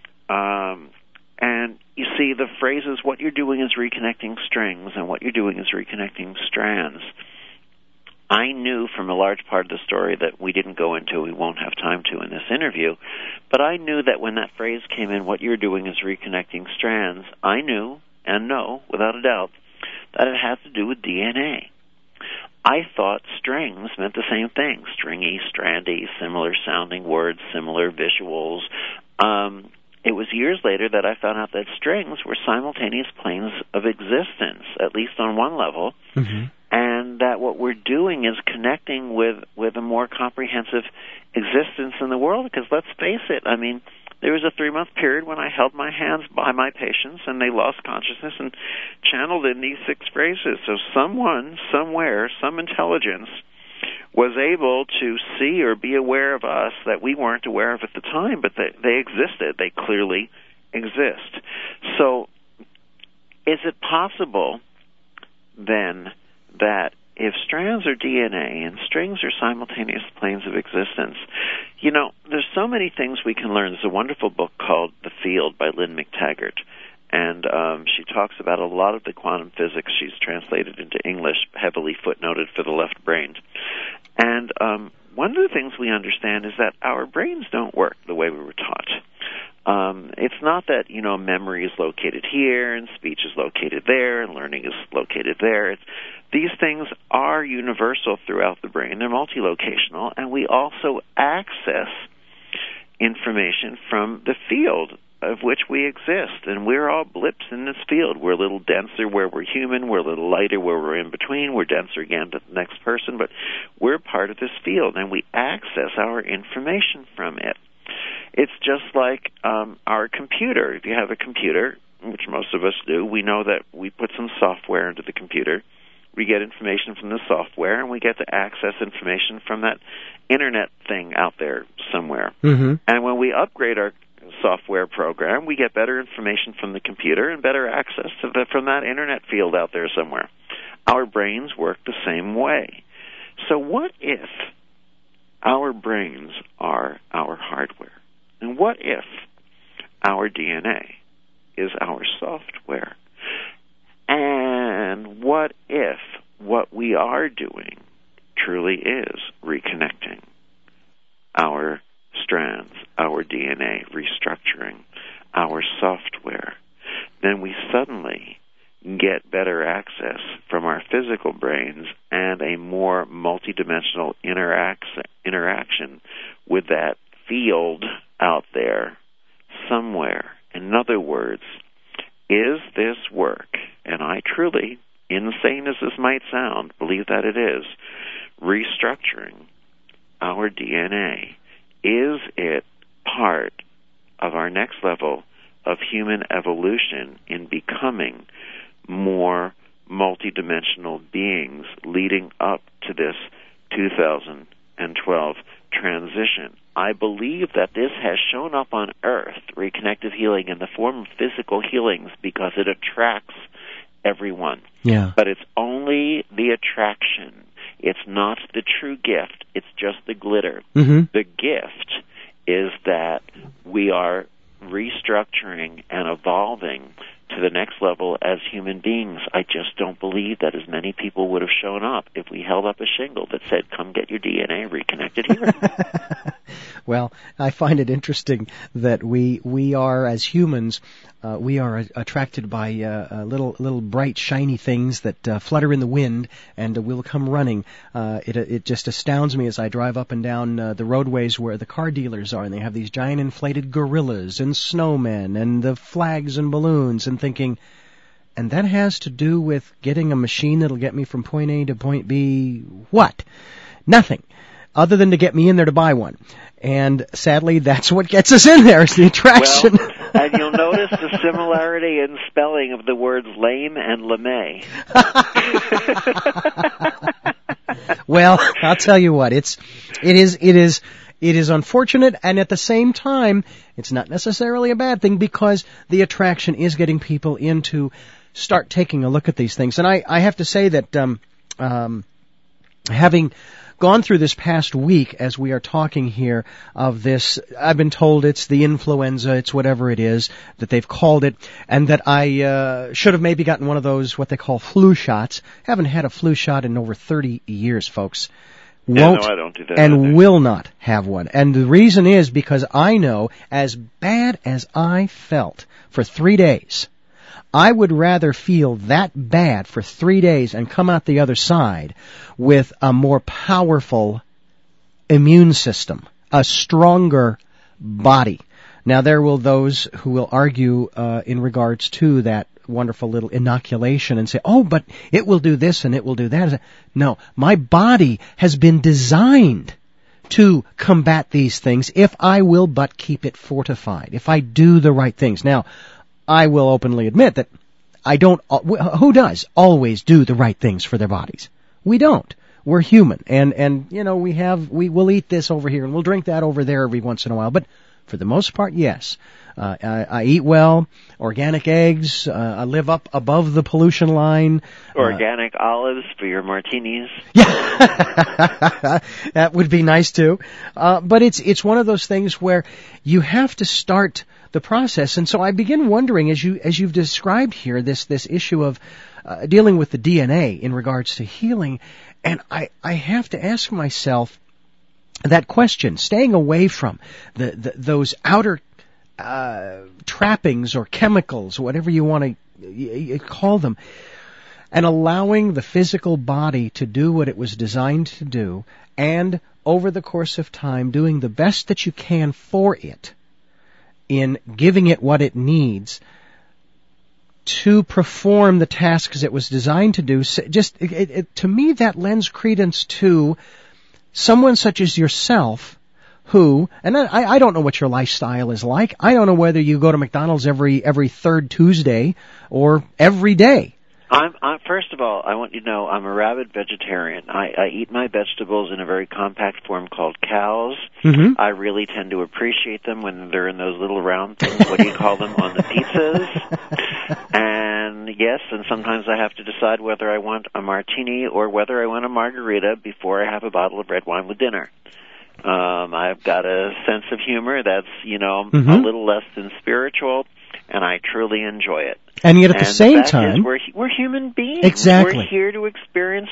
Um, and you see, the phrase is, what you're doing is reconnecting strings, and what you're doing is reconnecting strands. I knew from a large part of the story that we didn't go into, we won't have time to in this interview, but I knew that when that phrase came in, what you're doing is reconnecting strands, I knew and know, without a doubt, that it has to do with D N A. I thought strings meant the same thing. Stringy, strandy, similar sounding words, similar visuals. Um, it was years later that I found out that strings were simultaneous planes of existence, at least on one level, mm-hmm. and that what we're doing is connecting with, with a more comprehensive existence in the world, because let's face it, I mean, there was a three-month period when I held my hands by my patients and they lost consciousness and channeled in these six phrases. So someone, somewhere, some intelligence was able to see or be aware of us that we weren't aware of at the time, but they, they existed. They clearly exist. So is it possible, then, that if strands are D N A and strings are simultaneous planes of existence, you know, there's so many things we can learn. There's a wonderful book called The Field by Lynn McTaggart, and um, she talks about a lot of the quantum physics. She's translated into English, heavily footnoted for the left-brained. And um, one of the things we understand is that our brains don't work the way we were taught. Um, it's not that, you know, memory is located here and speech is located there and learning is located there. It's, these things are universal throughout the brain. They're multilocational, and we also access information from the field of which we exist, and we're all blips in this field. We're a little denser where we're human, we're a little lighter where we're in between, we're denser again to the next person, but we're part of this field, and we access our information from it. It's just like um, our computer. If you have a computer, which most of us do, we know that we put some software into the computer, we get information from the software, and we get to access information from that internet thing out there somewhere. Mm-hmm. And when we upgrade our software program, we get better information from the computer and better access to the, from that internet field out there somewhere. Our brains work the same way. So what if our brains are our hardware? And what if our D N A is our software? And what if what we are doing truly is reconnecting our strands, our D N A, restructuring our software? Then we suddenly get better access from our physical brains and a more multidimensional interact- interaction with that field out there somewhere. In other words, is this work, and I truly, insane as this might sound, believe that it is, restructuring our D N A, is it part of our next level of human evolution in becoming more multidimensional beings leading up to this two thousand twelve transition? I believe that this has shown up on Earth, reconnective healing, in the form of physical healings because it attracts everyone. Yeah. But it's only the attraction. It's not the true gift. It's just the glitter. Mm-hmm. The gift is that we are restructuring and evolving to the next level as human beings. I just don't believe that as many people would have shown up if we held up a shingle that said, come get your D N A reconnected here. Well, I find it interesting that we we are, as humans, uh, we are uh, attracted by uh, uh, little little bright, shiny things that uh, flutter in the wind, and uh, we'll come running. Uh, it it just astounds me as I drive up and down uh, the roadways where the car dealers are, and they have these giant inflated gorillas and snowmen and the flags and balloons, and thinking, and that has to do with getting a machine that'll get me from point A to point B. What? Nothing. Other than to get me in there to buy one. And sadly, that's what gets us in there, is the attraction. Well, and you'll notice the similarity in spelling of the words lame and LeMay. Well, I'll tell you what, it's, it is, it is, it is unfortunate, and at the same time, it's not necessarily a bad thing, because the attraction is getting people in to start taking a look at these things. And I, I have to say that, um, um, having gone through this past week as we are talking here of this, I've been told it's the influenza, it's whatever it is that they've called it, and that I uh, should have maybe gotten one of those, what they call flu shots. Haven't had a flu shot in over thirty years, folks. Won't yeah, no, I don't do that and either. Will not have one. And the reason is because I know, as bad as I felt for three days, I would rather feel that bad for three days and come out the other side with a more powerful immune system, a stronger body. Now, there will those who will argue uh, in regards to that wonderful little inoculation and say, oh, but it will do this and it will do that. No, my body has been designed to combat these things if I will but keep it fortified, if I do the right things. Now, I will openly admit that I don't, who does always do the right things for their bodies? We don't. We're human. And, and, you know, we have, we will eat this over here and we'll drink that over there every once in a while. But for the most part, yes. Uh, I, I eat well, organic eggs, uh, I live up above the pollution line. Organic uh, olives for your martinis. Yeah, that would be nice too. Uh, but it's it's one of those things where you have to start the process. And so I begin wondering, as you as you've described here, this this issue of uh, dealing with the D N A in regards to healing, and I I have to ask myself that question, staying away from the, the those outer Uh, trappings or chemicals, whatever you want to y- y- call them, and allowing the physical body to do what it was designed to do, and over the course of time doing the best that you can for it in giving it what it needs to perform the tasks it was designed to do. Just it, it, to me, that lends credence to someone such as yourself, who, and I, I don't know what your lifestyle is like. I don't know whether you go to McDonald's every every third Tuesday or every day. I'm, I'm first of all, I want you to know I'm a rabid vegetarian. I, I eat my vegetables in a very compact form called cows. Mm-hmm. I really tend to appreciate them when they're in those little round things. What do you call them on the pizzas? And yes, and sometimes I have to decide whether I want a martini or whether I want a margarita before I have a bottle of red wine with dinner. Um, I've got a sense of humor that's, you know, mm-hmm. a little less than spiritual, and I truly enjoy it. And yet at and the same the fact time, is we're we're human beings. Exactly. We're here to experience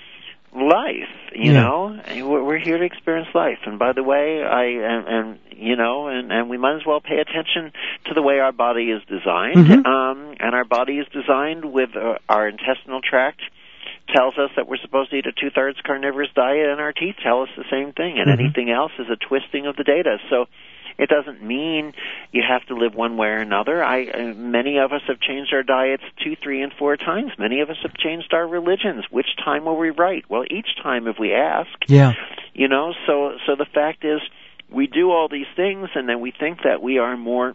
life. You yeah. know, we're, we're here to experience life. And by the way, I and, and you know, and, and we might as well pay attention to the way our body is designed. Mm-hmm. Um, and our body is designed with uh, our intestinal tract tells us that we're supposed to eat a two-thirds carnivorous diet, and our teeth tell us the same thing, and mm-hmm. anything else is a twisting of the data. So it doesn't mean you have to live one way or another. I, uh, many of us have changed our diets two, three, and four times. Many of us have changed our religions. Which time were we right? Well, each time if we ask. Yeah. You know, so so the fact is we do all these things, and then we think that we are more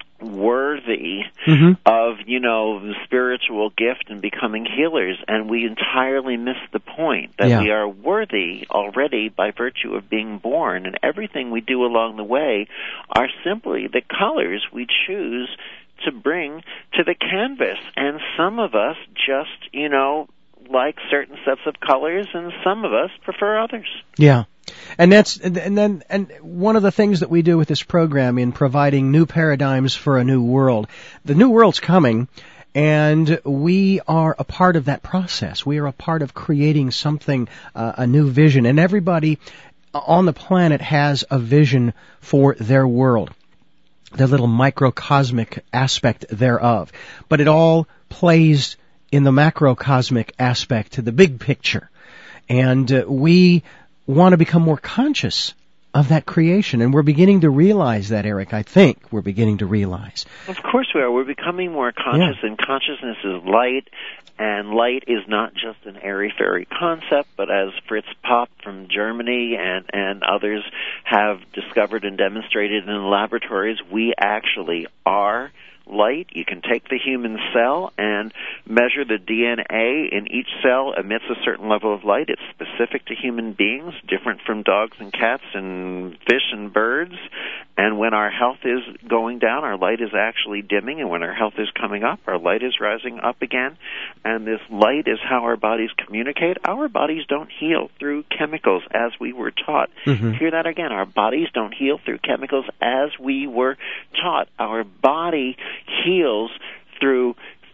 worthy mm-hmm. of, you know, the spiritual gift and becoming healers, and we entirely miss the point that yeah. we are worthy already by virtue of being born, and everything we do along the way are simply the colors we choose to bring to the canvas. And some of us just, you know, like certain sets of colors, and some of us prefer others. Yeah. And that's and then and one of the things that we do with this program in providing new paradigms for a new world. The new world's coming, and we are a part of that process. We are a part of creating something, uh, a new vision. And everybody on the planet has a vision for their world, their little microcosmic aspect thereof. But it all plays in the macrocosmic aspect to the big picture. And uh, we want to become more conscious of that creation, and we're beginning to realize that, Eric. I think we're beginning to realize. Of course we are. We're becoming more conscious, yeah. and consciousness is light, and light is not just an airy-fairy concept, but as Fritz Popp from Germany and, and others have discovered and demonstrated in laboratories, we actually are light. You can take the human cell and measure the D N A in each cell emits a certain level of light. It's specific to human beings, different from dogs and cats and fish and birds. And when our health is going down, our light is actually dimming, and when our health is coming up, our light is rising up again. And this light is how our bodies communicate. Our bodies don't heal through chemicals as we were taught. Mm-hmm. Hear that again. Our bodies don't heal through chemicals as we were taught. Our body heals through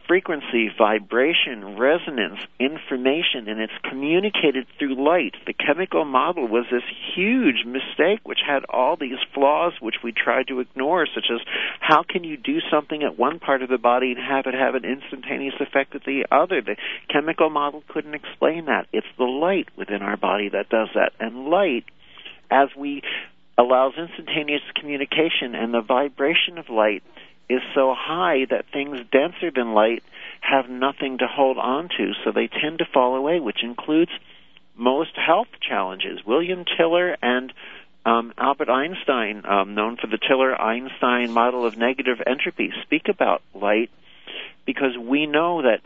frequency, vibration, resonance, information, and it's communicated through light. The chemical model was this huge mistake which had all these flaws which we tried to ignore, such as how can you do something at one part of the body and have it have an instantaneous effect at the other? The chemical model couldn't explain that. It's the light within our body that does that. And light, as we allows instantaneous communication, and the vibration of light is so high that things denser than light have nothing to hold on to, so they tend to fall away, which includes most health challenges. William Tiller and um, Albert Einstein, um, known for the Tiller-Einstein model of negative entropy, speak about light because we know that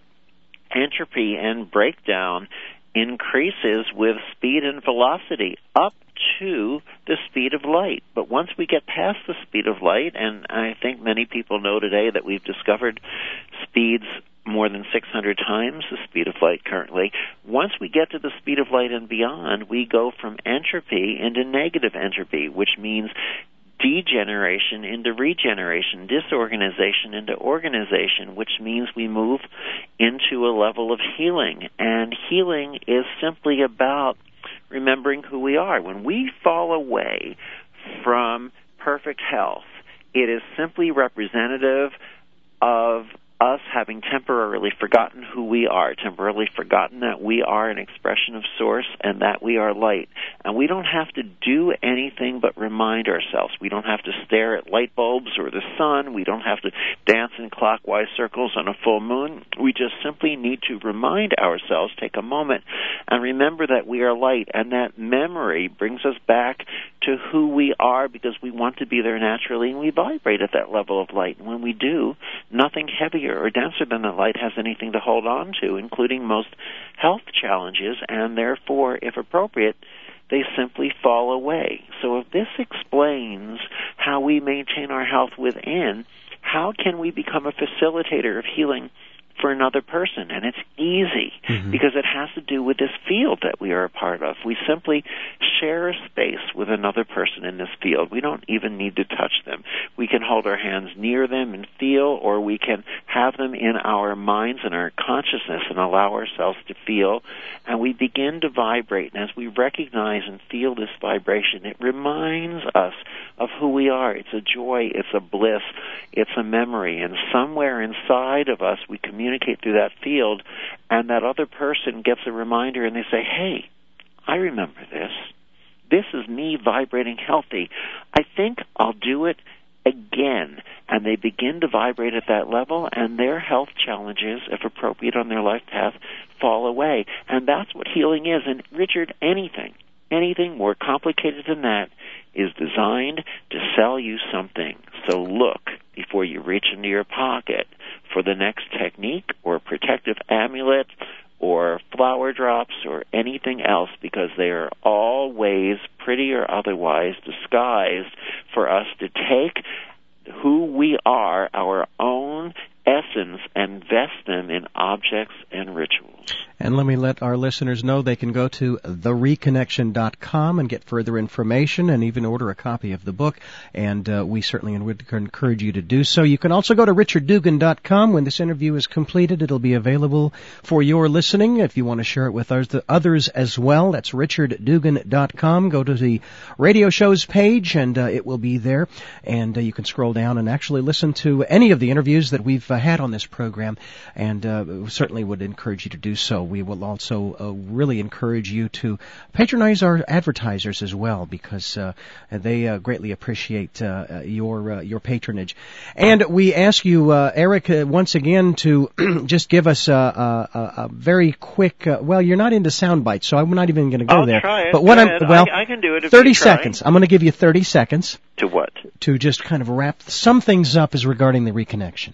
entropy and breakdown increases with speed and velocity up to the speed of light. But once we get past the speed of light, and I think many people know today that we've discovered speeds more than six hundred times the speed of light currently, once we get to the speed of light and beyond, we go from entropy into negative entropy, which means degeneration into regeneration, disorganization into organization, which means we move into a level of healing. And healing is simply about remembering who we are. When we fall away from perfect health, it is simply representative of us having temporarily forgotten who we are, temporarily forgotten that we are an expression of Source and that we are light. And we don't have to do anything but remind ourselves. We don't have to stare at light bulbs or the sun. We don't have to dance in clockwise circles on a full moon. We just simply need to remind ourselves, take a moment, and remember that we are light. And that memory brings us back to who we are because we want to be there naturally, and we vibrate at that level of light. And when we do, nothing heavier or denser than the light has anything to hold on to, including most health challenges, and therefore, if appropriate, they simply fall away. So if this explains how we maintain our health within, how can we become a facilitator of healing for another person? And it's easy mm-hmm. because it has to do with this field that we are a part of. We simply share a space with another person in this field. We don't even need to touch them. We can hold our hands near them and feel, or we can have them in our minds and our consciousness and allow ourselves to feel. And we begin to vibrate. And as we recognize and feel this vibration, it reminds us of who we are. It's a joy. It's a bliss. It's a memory. And somewhere inside of us, we communicate through that field, and that other person gets a reminder, and they say, hey, I remember this. This is me vibrating healthy. I think I'll do it again. And they begin to vibrate at that level, and their health challenges, if appropriate on their life path, fall away. And that's what healing is. And Richard, anything, anything more complicated than that is designed to sell you something. So look before you reach into your pocket for the next technique or protective amulet or flower drops or anything else, because they are all ways, pretty or otherwise, disguised for us to take who we are, our own essence, and vest them in objects and rituals. And let me let our listeners know they can go to the reconnection dot com and get further information and even order a copy of the book, and uh, we certainly would encourage you to do so. You can also go to richard dugan dot com. When this interview is completed, it'll be available for your listening. If you want to share it with others, others as well, that's richard dugan dot com. Go to the radio shows page, and uh, it will be there, and uh, you can scroll down and actually listen to any of the interviews that we've uh, had on this program, and uh, certainly would encourage you to do so. We will also uh, really encourage you to patronize our advertisers as well, because uh, they uh, greatly appreciate uh, your uh, your patronage. And we ask you, uh, Eric, uh, once again to just give us a, a, a very quick. Uh, well, you're not into sound bites, so I'm not even going to go I'll there. Try it. But what go I'm ahead. well, I, I can do it. If thirty you try. seconds. I'm going to give you thirty seconds. To what? To just kind of wrap some things up as regarding the reconnection.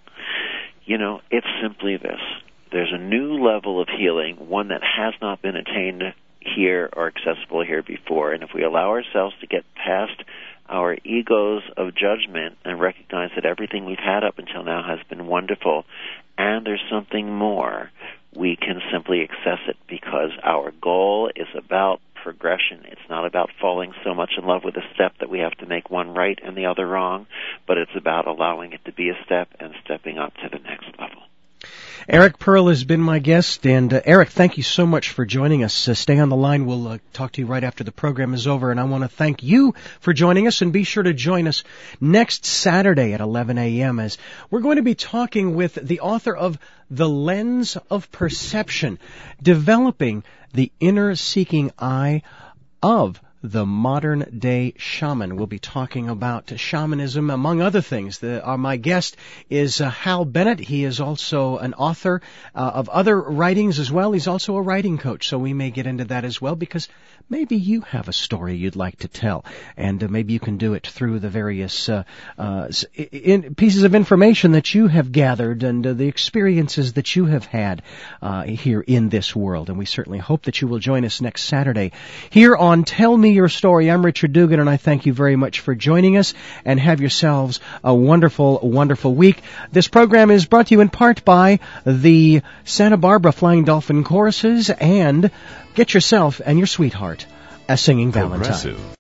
You know, it's simply this. There's a new level of healing, one that has not been attained here or accessible here before. And if we allow ourselves to get past our egos of judgment and recognize that everything we've had up until now has been wonderful, and there's something more, we can simply access it, because our goal is about progression. It's not about falling so much in love with a step that we have to make one right and the other wrong, but it's about allowing it to be a step and stepping up to the next level. Eric Pearl has been my guest, and uh, Eric, thank you so much for joining us. Uh, stay on the line. We'll uh, talk to you right after the program is over, and I want to thank you for joining us, and be sure to join us next Saturday at eleven a.m. as we're going to be talking with the author of The Lens of Perception, developing the inner seeking eye of the modern day shaman. We'll be talking about shamanism, among other things. The, uh, my guest is uh, Hal Bennett. He is also an author uh, of other writings as well. He's also a writing coach, so we may get into that as well, because maybe you have a story you'd like to tell, and uh, maybe you can do it through the various uh, uh, in, pieces of information that you have gathered, and uh, the experiences that you have had uh, here in this world. And we certainly hope that you will join us next Saturday here on Tell Me Your Story. I'm Richard Dugan, and I thank you very much for joining us, and have yourselves a wonderful, wonderful week. This program is brought to you in part by the Santa Barbara Flying Dolphin Choruses, and get yourself and your sweetheart a singing Valentine.